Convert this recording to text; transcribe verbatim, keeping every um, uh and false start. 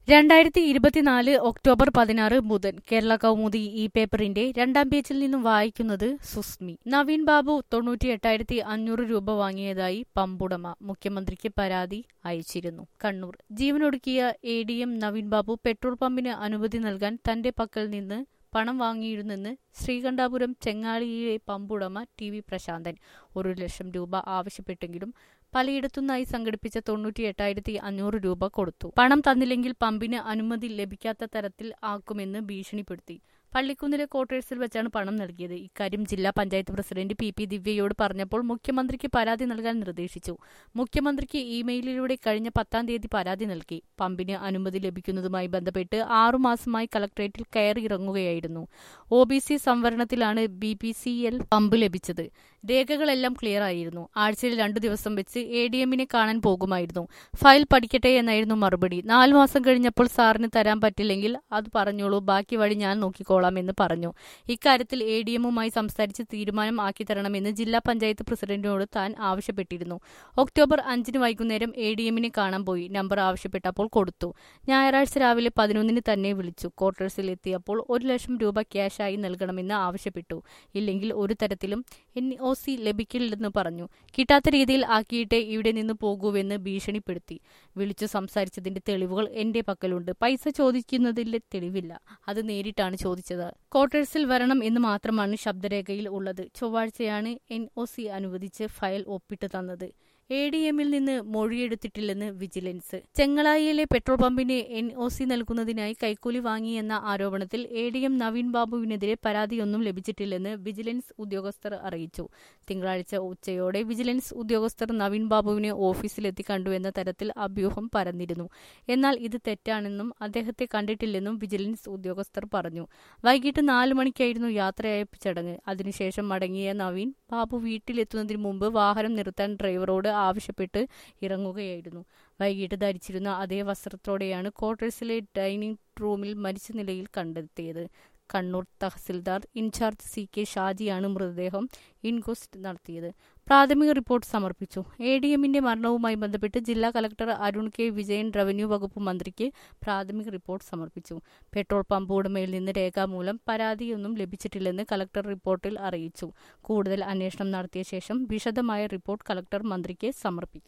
രണ്ടായിരത്തി ഇരുപത്തിനാല് ഒക്ടോബർ പതിനാറ് ബുധൻ. കേരള കൗമുദി ഈ പേപ്പറിന്റെ രണ്ടാം പേജിൽ നിന്നും വായിക്കുന്നത് സുസ്മി. നവീൻ ബാബു തൊണ്ണൂറ്റി എട്ടായിരത്തി അഞ്ഞൂറ് രൂപ വാങ്ങിയതായി പമ്പുടമ മുഖ്യമന്ത്രിക്ക് പരാതി അയച്ചിരുന്നു. കണ്ണൂർ. ജീവനൊടുക്കിയ A D M Naveen Babu petrol പമ്പിന് അനുമതി നൽകാൻ തന്റെ പക്കൽ നിന്ന് പണം വാങ്ങിയിരുന്നെന്ന് ശ്രീകണ്ഠാപുരം ചെങ്ങാളിയിലെ പമ്പുടമ ടി വി പ്രശാന്തൻ ഒരു ലക്ഷം രൂപ ആവശ്യപ്പെട്ടെങ്കിലും പലയിടത്തുനിന്നായി സംഘടിപ്പിച്ച തൊണ്ണൂറ്റി എട്ടായിരത്തി അഞ്ഞൂറ് രൂപ കൊടുത്തു. പണം തന്നില്ലെങ്കിൽ പമ്പിന് അനുമതി ലഭിക്കാത്ത തരത്തിൽ ആക്കുമെന്ന് ഭീഷണിപ്പെടുത്തി. പള്ളിക്കുന്നിലെ ക്വാർട്ടേഴ്സിൽ വെച്ചാണ് പണം നൽകിയത്. ഇക്കാര്യം ജില്ലാ പഞ്ചായത്ത് പ്രസിഡന്റ് പി പി ദിവ്യയോട് പറഞ്ഞപ്പോൾ മുഖ്യമന്ത്രിക്ക് പരാതി നൽകാൻ നിർദ്ദേശിച്ചു. മുഖ്യമന്ത്രിക്ക് ഇമെയിലിലൂടെ കഴിഞ്ഞ പത്താം തീയതി പരാതി നൽകി. പമ്പിന് അനുമതി ലഭിക്കുന്നതുമായി ബന്ധപ്പെട്ട് ആറുമാസമായി കളക്ടറേറ്റിൽ കയറിയിറങ്ങുകയായിരുന്നു. ഒ ബി സി സംവരണത്തിലാണ് B P C L pump ലഭിച്ചത്. രേഖകളെല്ലാം ക്ലിയർ ആയിരുന്നു. ആഴ്ചയിൽ രണ്ടു ദിവസം വെച്ച് എ ഡി എമ്മിനെ കാണാൻ പോകുമായിരുന്നു. ഫയൽ പഠിക്കട്ടെ എന്നായിരുന്നു മറുപടി. നാലു മാസം കഴിഞ്ഞപ്പോൾ സാറിന് തരാൻ പറ്റില്ലെങ്കിൽ അത് പറഞ്ഞോളൂ, ബാക്കി വഴി ഞാൻ നോക്കിക്കോളാം എന്ന് പറഞ്ഞു. ഇക്കാര്യത്തിൽ എ ഡി എമ്മുമായി സംസാരിച്ച് തീരുമാനം ആക്കി തരണമെന്ന് ജില്ലാ പഞ്ചായത്ത് പ്രസിഡന്റിനോട് താൻ ആവശ്യപ്പെട്ടിരുന്നു. ഒക്ടോബർ അഞ്ചിന് വൈകുന്നേരം എ ഡി എമ്മിനെ കാണാൻ പോയി. നമ്പർ ആവശ്യപ്പെട്ടപ്പോൾ കൊടുത്തു. ഞായറാഴ്ച രാവിലെ പതിനൊന്നിന് തന്നെ വിളിച്ചു. ക്വാർട്ടേഴ്സിൽ എത്തിയപ്പോൾ ഒരു ലക്ഷം രൂപ ക്യാഷായി നൽകണമെന്ന് ആവശ്യപ്പെട്ടു. ഇല്ലെങ്കിൽ ഒരു തരത്തിലും എൻ ഒ സി ലഭിക്കില്ലെന്ന് പറഞ്ഞു. കിട്ടാത്ത രീതിയിൽ ആക്കിയിട്ടേ ഇവിടെ നിന്ന് പോകൂവെന്ന് ഭീഷണിപ്പെടുത്തി. വിളിച്ചു സംസാരിച്ചതിന്റെ തെളിവുകൾ എന്റെ പക്കലുണ്ട്. പൈസ ചോദിക്കുന്നതിലെ തെളിവില്ല. അത് നേരിട്ടാണ് ചോദിച്ചത്. ക്വാർട്ടേഴ്സിൽ വരണം എന്ന് മാത്രമാണ് ശബ്ദരേഖയിൽ ഉള്ളത്. ചൊവ്വാഴ്ചയാണ് എൻ ഒ സി അനുവദിച്ച് ഫയൽ ഒപ്പിട്ട് തന്നത്. എ ഡി എമ്മിൽ നിന്ന് മൊഴിയെടുത്തിട്ടില്ലെന്ന് വിജിലൻസ്. ചെങ്ങളായിയിലെ പെട്രോൾ പമ്പിന് എൻ ഒ സി നൽകുന്നതിനായി കൈക്കൂലി വാങ്ങിയെന്ന ആരോപണത്തിൽ എ ഡി എം നവീൻ ബാബുവിനെതിരെ പരാതിയൊന്നും ലഭിച്ചിട്ടില്ലെന്ന് വിജിലൻസ് ഉദ്യോഗസ്ഥർ അറിയിച്ചു. തിങ്കളാഴ്ച ഉച്ചയോടെ വിജിലൻസ് ഉദ്യോഗസ്ഥർ നവീൻ ബാബുവിനെ ഓഫീസിലെത്തി കണ്ടുവെന്ന തരത്തിൽ അഭ്യൂഹം പരന്നിരുന്നു. എന്നാൽ ഇത് തെറ്റാണെന്നും അദ്ദേഹത്തെ കണ്ടിട്ടില്ലെന്നും വിജിലൻസ് ഉദ്യോഗസ്ഥർ പറഞ്ഞു. വൈകിട്ട് നാലു മണിക്കായിരുന്നു യാത്രയയപ്പ് ചടങ്ങ്. അതിനുശേഷം മടങ്ങിയ നവീൻ ബാബു വീട്ടിലെത്തുന്നതിന് മുമ്പ് വാഹനം നിർത്താൻ ഡ്രൈവറോട് ആവശ്യപ്പെട്ട് ഇറങ്ങുകയായിരുന്നു. വൈകിട്ട് ധരിച്ചിരുന്ന അതേ വസ്ത്രത്തോടെയാണ് ക്വാർട്ടേഴ്സിലെ ഡൈനിങ് റൂമിൽ മരിച്ച നിലയിൽ കണ്ടെത്തിയത്. Kannur tahsildar in charge C K ഷാജിയാണ് മൃതദേഹം ഇൻക്വസ്റ്റ് നടത്തിയത്. പ്രാഥമിക റിപ്പോർട്ട് സമർപ്പിച്ചു. എ ഡി എമ്മിന്റെ മരണവുമായി ബന്ധപ്പെട്ട് ജില്ലാ collector Arun K Vijayan revenue വകുപ്പ് മന്ത്രിക്ക് പ്രാഥമിക റിപ്പോർട്ട് സമർപ്പിച്ചു. പെട്രോൾ പമ്പ് ഉടമയിൽ നിന്ന് രേഖാമൂലം പരാതിയൊന്നും ലഭിച്ചിട്ടില്ലെന്ന് കളക്ടർ റിപ്പോർട്ടിൽ അറിയിച്ചു. കൂടുതൽ അന്വേഷണം നടത്തിയ ശേഷം വിശദമായ റിപ്പോർട്ട് കളക്ടർ മന്ത്രിക്ക് സമർപ്പിക്കും.